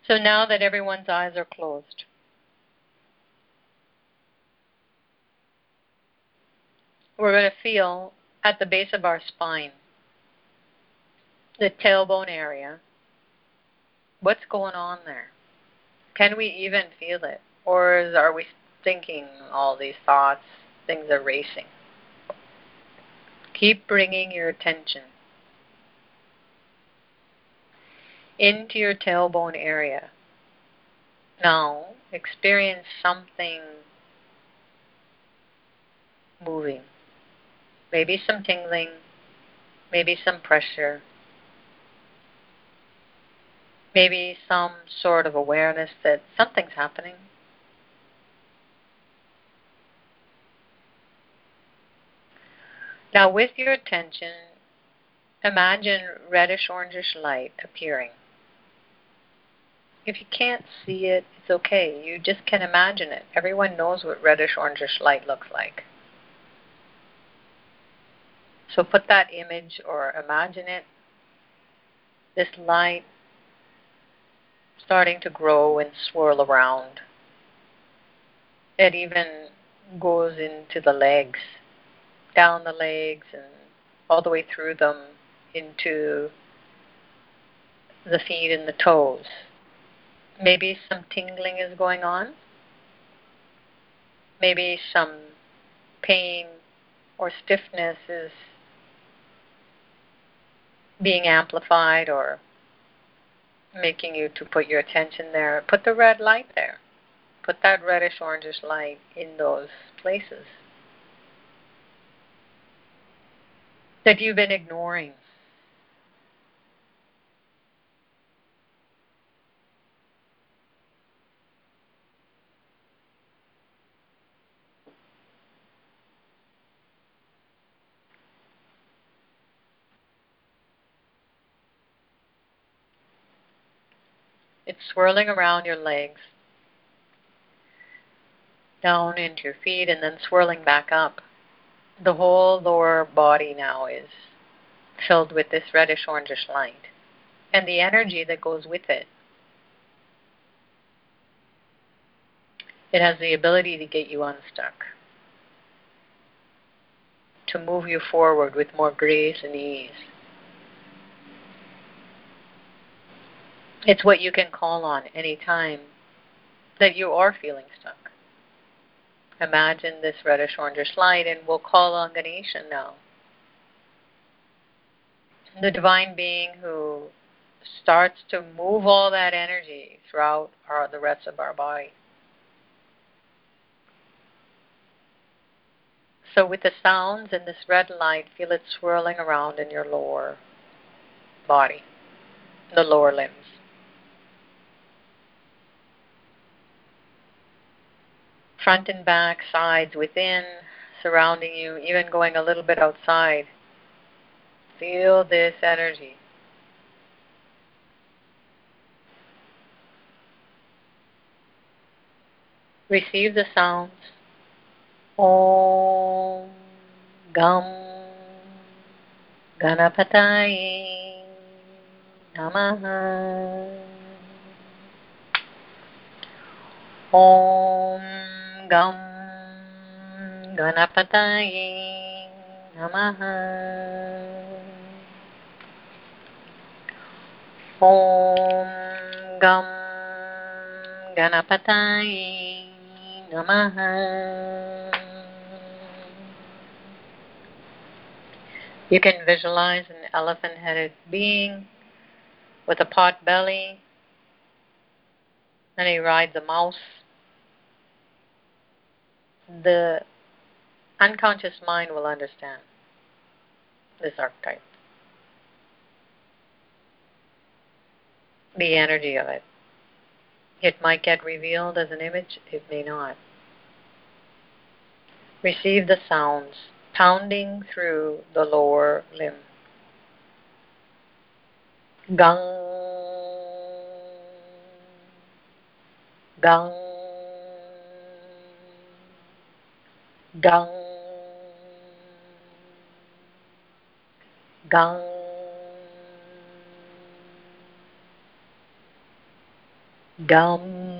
So now that everyone's eyes are closed, we're going to feel at the base of our spine, the tailbone area, what's going on there? Can we even feel it? Or are we thinking all these thoughts, things are racing? Keep bringing your attention into your tailbone area. Now, experience something moving. Maybe some tingling, maybe some pressure, maybe some sort of awareness that something's happening. Now, with your attention, imagine reddish orangish light appearing. If you can't see it, it's okay. You just can imagine it. Everyone knows what reddish orangish light looks like. So put that image or imagine it, this light starting to grow and swirl around. It even goes into the legs, down the legs and all the way through them into the feet and the toes. Maybe some tingling is going on. Maybe some pain or stiffness is being amplified or making you to put your attention there. Put the red light there. Put that reddish orangish light in those places that you've been ignoring. It's swirling around your legs, down into your feet, and then swirling back up. The whole lower body now is filled with this reddish orangish light and the energy that goes with it. It has the ability to get you unstuck, to move you forward with more grace and ease. It's what you can call on any time that you are feeling stuck. Imagine this reddish orangish light, and we'll call on Ganesha now, the divine being who starts to move all that energy throughout the rest of our body. So with the sounds and this red light, feel it swirling around in your lower body, the lower limbs. Front and back, sides, within, surrounding you, even going a little bit outside. Feel this energy. Receive the sounds. Om Gam Ganapataye Namaha. Om Gam Ganapataye Namaha. Om Gam Ganapataye Namaha. You can visualize an elephant-headed being with a pot belly, and he rides a mouse. The unconscious mind will understand this archetype, the energy of it. It might get revealed as an image, it may not. Receive the sounds pounding through the lower limb. Gang, gang, gang, gang. Gum,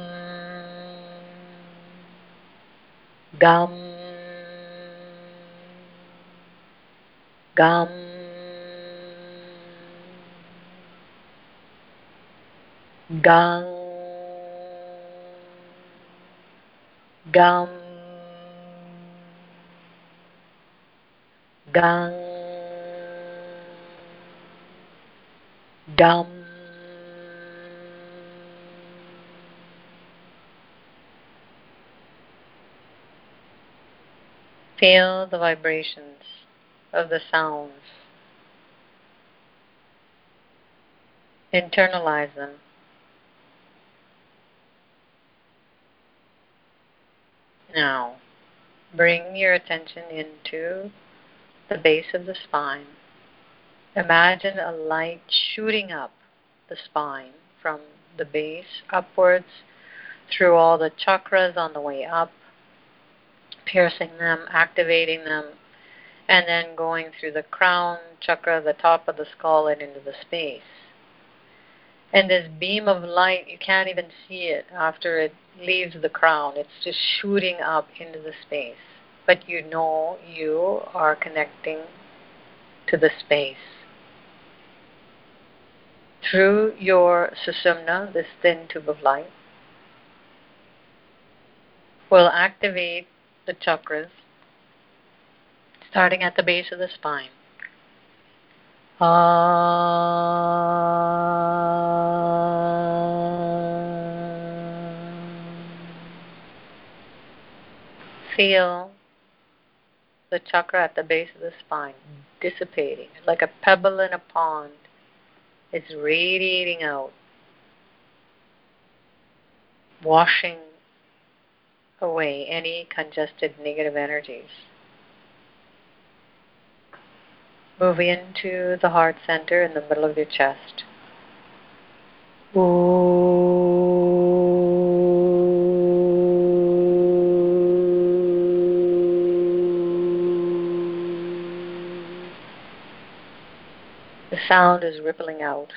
gum, gum, gum, gum, gum, gum. Feel the vibrations of the sounds. Internalize them. Now, bring your attention into the base of the spine. Imagine a light shooting up the spine from the base upwards through all the chakras on the way up, piercing them, activating them, and then going through the crown chakra, the top of the skull, and into the space. And this beam of light, you can't even see it after it leaves the crown. It's just shooting up into the space. But you know you are connecting to the space. Through your sushumna, this thin tube of light, will activate the chakras, starting at the base of the spine. Feel the chakra at the base of the spine dissipating, like a pebble in a pond. It's radiating out, washing away any congested negative energies. Move into the heart center in the middle of your chest. The sound is rippling out.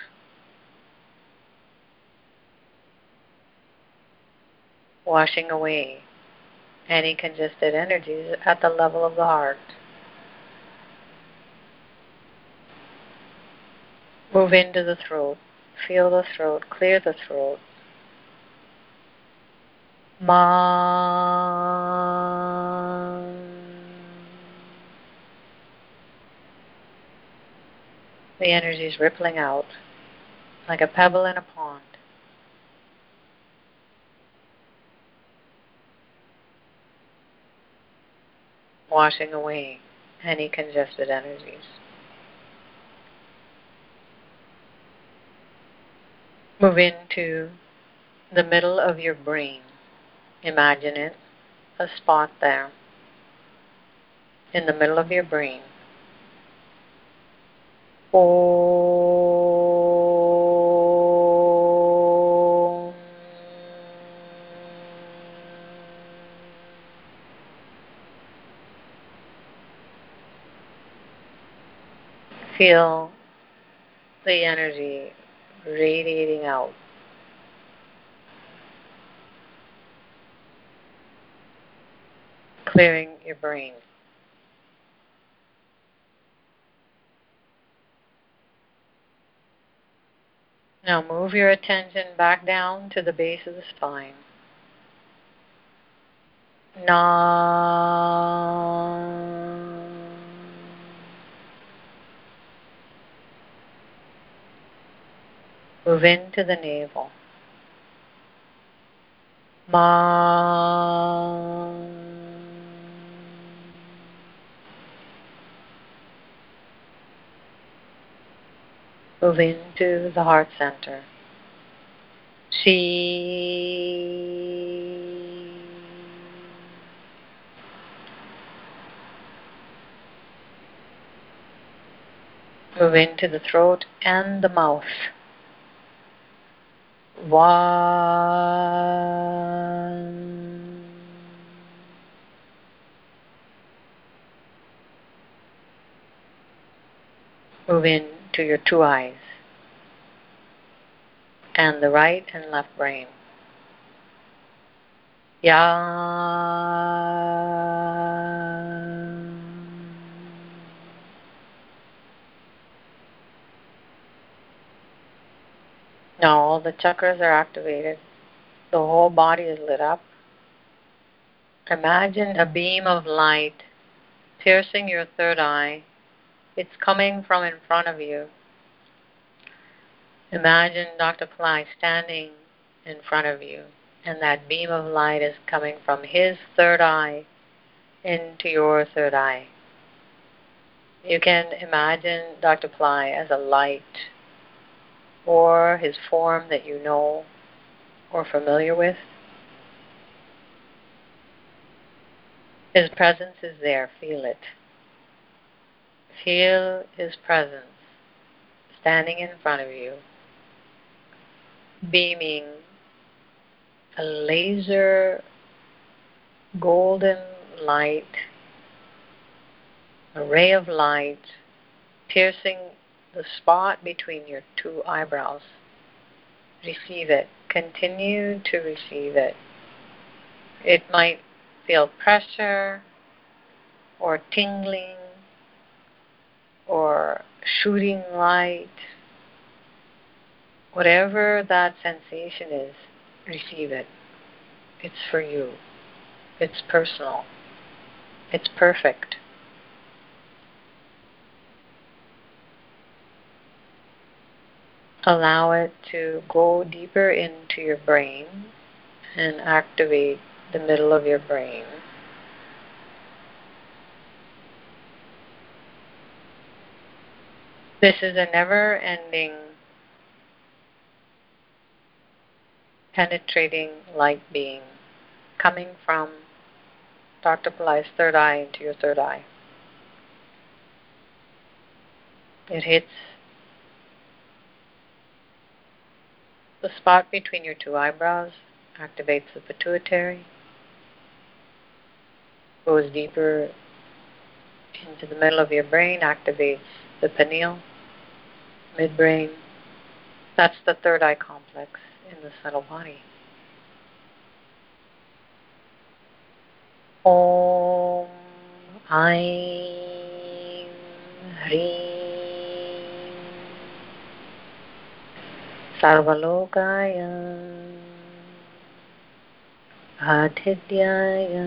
Washing away any congested energies at the level of the heart. Move into the throat. Feel the throat. Clear the throat. Ma. The energy is rippling out like a pebble in a pond. Washing away any congested energies. Move into the middle of your brain. Imagine it, a spot there in the middle of your brain. Om. Feel the energy radiating out. Clearing your brain. Now move your attention back down to the base of the spine. Nam. Move into the navel. Ma. Move into the heart center. Shi. Move into the throat and the mouth. One. Move into your two eyes and the right and left brain. Ya. Now all the chakras are activated. The whole body is lit up. Imagine a beam of light piercing your third eye. It's coming from in front of you. Imagine Dr. Pillai standing in front of you, and that beam of light is coming from his third eye into your third eye. You can imagine Dr. Pillai as a light, or his form that you know or familiar with. His presence is there. Feel it. Feel his presence standing in front of you, beaming a laser golden light, a ray of light piercing the spot between your two eyebrows. Receive it. Continue to receive it. It might feel pressure or tingling or shooting light. Whatever that sensation is, receive it. It's for you. It's personal. It's perfect. Allow it to go deeper into your brain and activate the middle of your brain. This is a never-ending, penetrating light being coming from Dr. Pillai's third eye into your third eye. It hits the spot between your two eyebrows, activates the pituitary, goes deeper into the middle of your brain, activates the pineal, midbrain. That's the third eye complex in the subtle body. Om Aim Hreem Sarvalokaya Adhityaya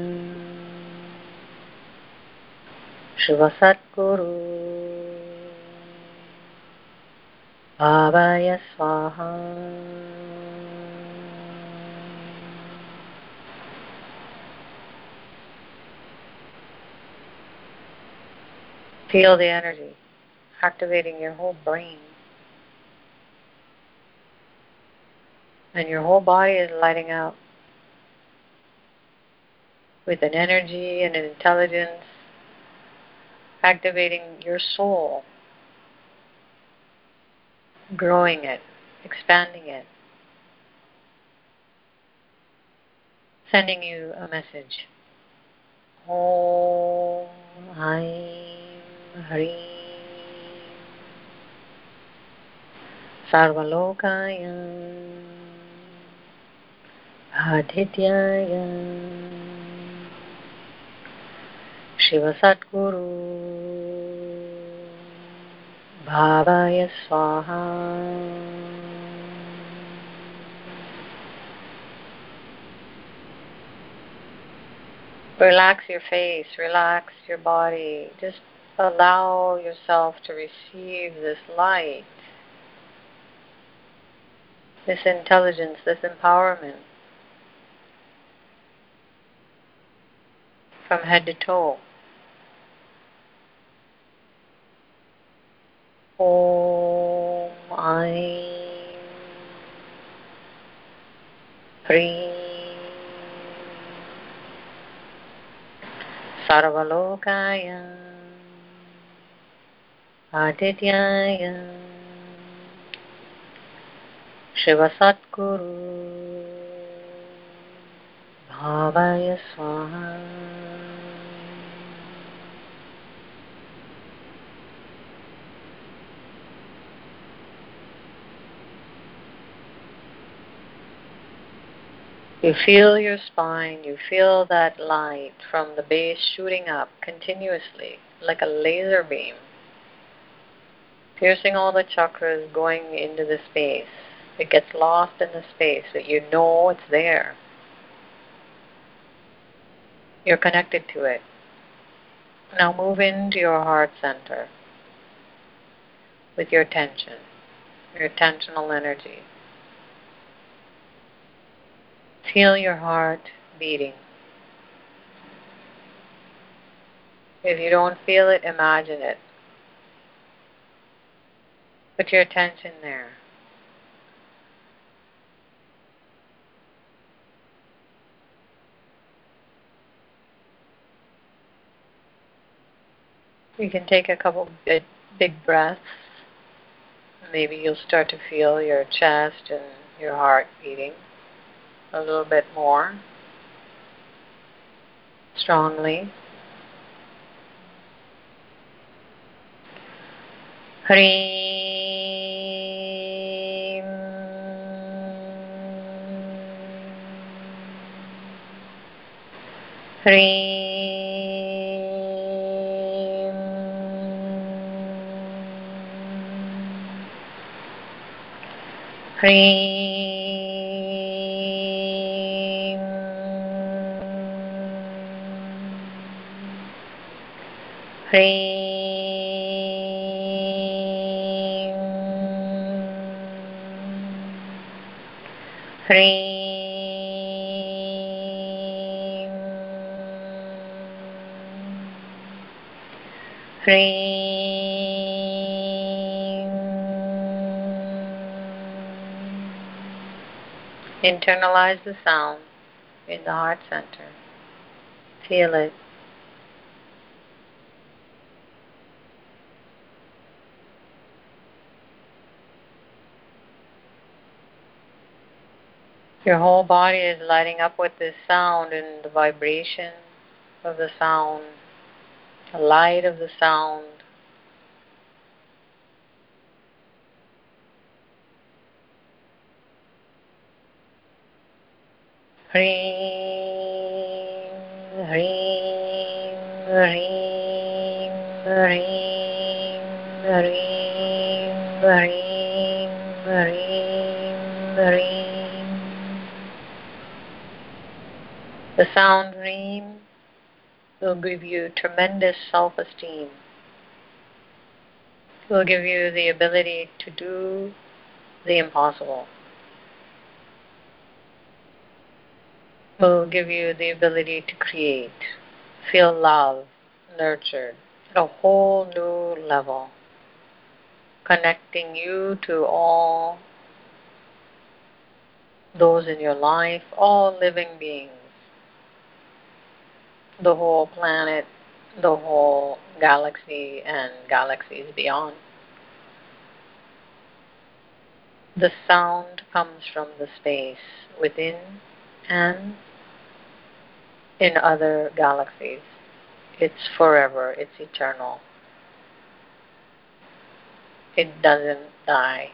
Shivasatguru Bhavaya Swaha. Feel the energy activating your whole brain. And your whole body is lighting up with an energy and an intelligence, activating your soul, growing it, expanding it, sending you a message. Om Aim Hreem Sarvalokaya Adhityaya Shivasatguru Bhavaya Swaha. Relax your face, relax your body. Just allow yourself to receive this light, this intelligence, this empowerment from head to toe. Om Aim Hreem Sarvalokaya Adhityaya Shivasatguru Bhavaya Swaha. You feel your spine, you feel that light from the base shooting up continuously like a laser beam, piercing all the chakras, going into the space. It gets lost in the space, but you know it's there. You're connected to it. Now move into your heart center with your tension, your tensional energy. Feel your heart beating. If you don't feel it, imagine it. Put your attention there. You can take a couple big breaths. Maybe you'll start to feel your chest and your heart beating a little bit more strongly. Hreem. Hreem. Hreem. Hreem. Hreem. Hreem. Internalize the sound in the heart center. Feel it. Your whole body is lighting up with this sound and the vibration of the sound, the light of the sound. Hreem, hreem, hreem, hreem, hreem, hreem, hreem, hreem. The sound hreem will give you tremendous self-esteem. It will give you the ability to do the impossible. It will give you the ability to create, feel love, nurtured at a whole new level, connecting you to all those in your life, all living beings, the whole planet, the whole galaxy, and galaxies beyond. The sound comes from the space within and in other galaxies. It's forever, it's eternal. It doesn't die.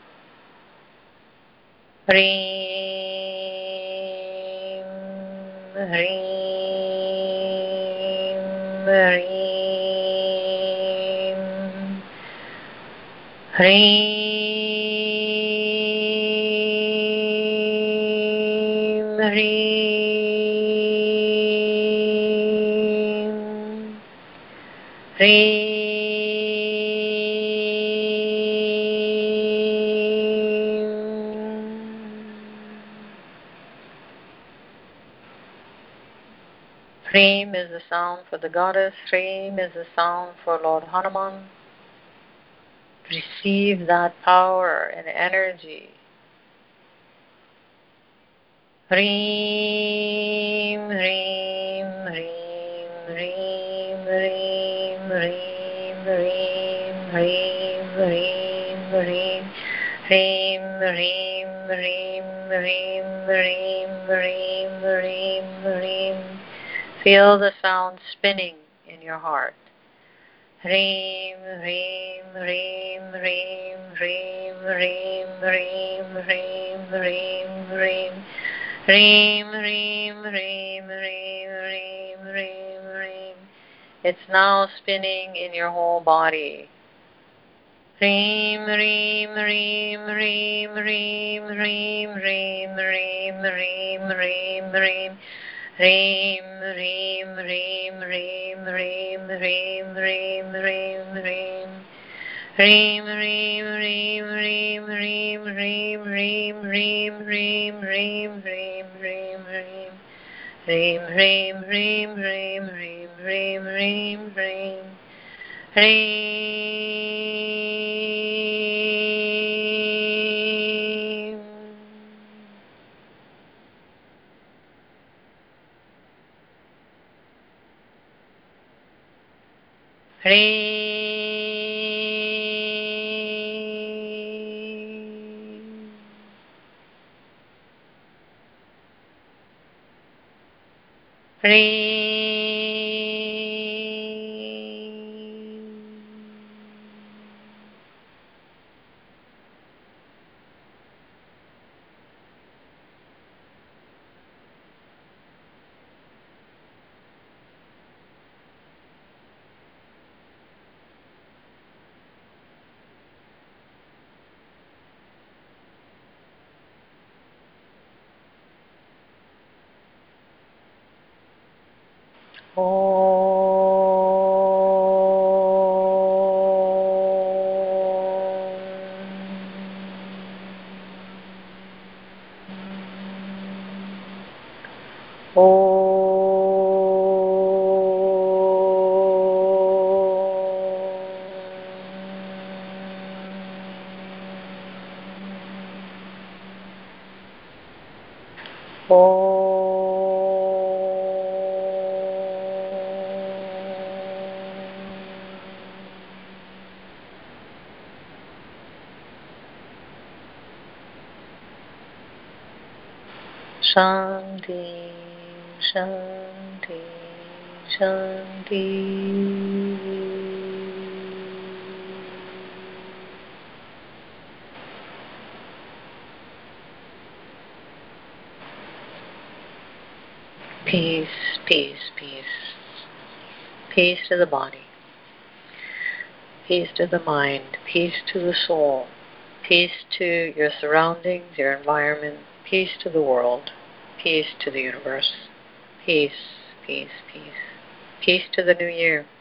Hreem, hreem, hreem, hreem, hreem, hreem. Hreem is the sound for the goddess. Hreem is the sound for Lord Hanuman. Receive that power and energy. Hreem, hreem, hreem, hreem, hreem, hreem, hreem, hreem, hreem, hreem, hreem, hreem, hreem, hreem, hreem, hreem, hreem, hreem. Feel the sound spinning in your heart. Hreem, hreem, hreem, hreem, hreem, hreem, hreem, hreem, hreem, hreem. Reem, reem, reem, reem, reem, reem, reem. It's now spinning in your whole body. Reem, reem, reem, reem, reem, reem, reem, reem, reem, reem, reem. Reem, reem, reem, reem, reem, reem, reem, reem, reem. Reem, reem, reem, reem, reem, reem, reem, reem, reem, reem, reem, reem, reem. Reem, reem, reem, reem, reem, reem, reem, reem. Reem. Shanti, Shanti, Shanti. Peace, peace, peace. Peace to the body. Peace to the mind. Peace to the soul. Peace to your surroundings, your environment. Peace to the world. Peace to the universe. Peace, peace, peace. Peace to the new year.